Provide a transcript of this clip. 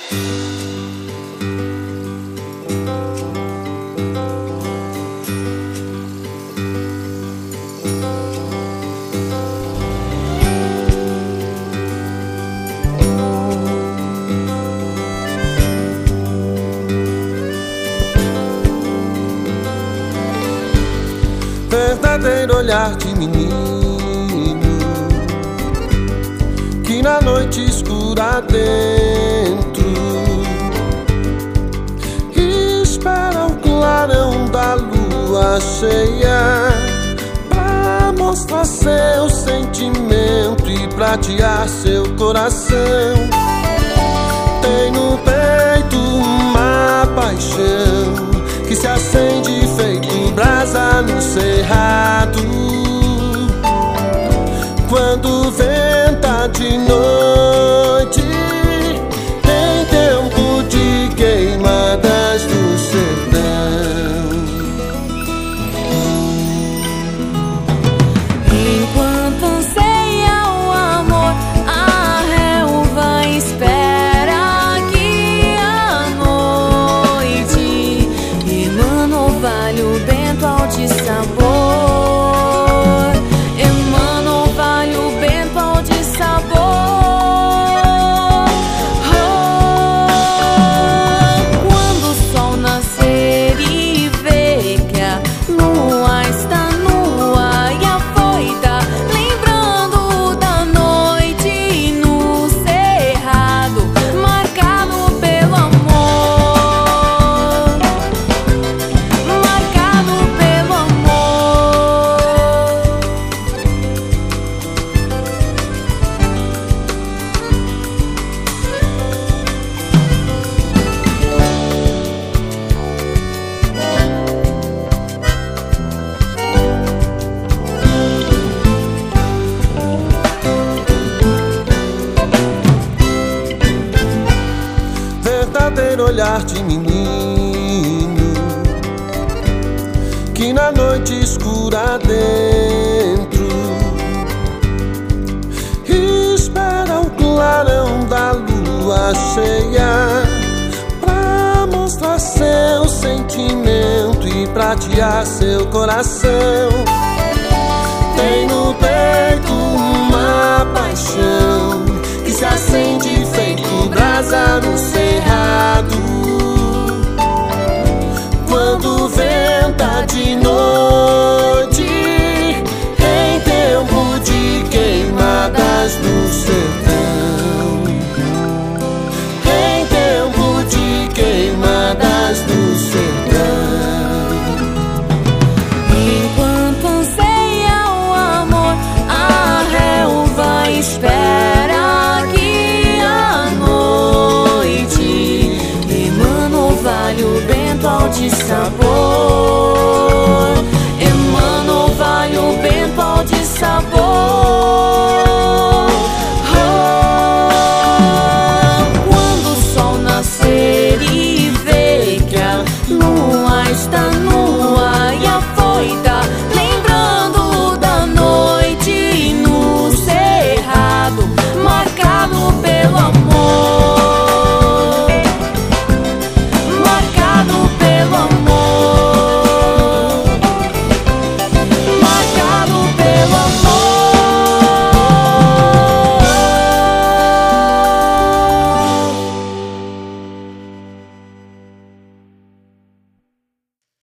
Verdadeiro olhar de menino que na noite escura dentro espera o clarão da lua cheia pra mostrar seu sentimento e pratear seu coração. Tem no peito uma paixão que se acende feito brasa no cerrado. Quando venta de noite, tem tempo de queimadas do sertão. Enquanto anseia o amor, a relva espera que a noite emana o orvalho bento ao de sabor. Emana o orvalho bento ao de sabor. Quando o sol nascer e ver que a lua está nua e afoita, lembrando da noite no cerrado, marcado pelo amor, marcado pelo amor. Verdadeiro olhar de menino que na noite escura dentro espera o clarão da lua cheia pra mostrar seu sentimento e pratear seu coração. Tem no peito uma paixão que se acende feito brasa no cerrado. Quando venta de noite,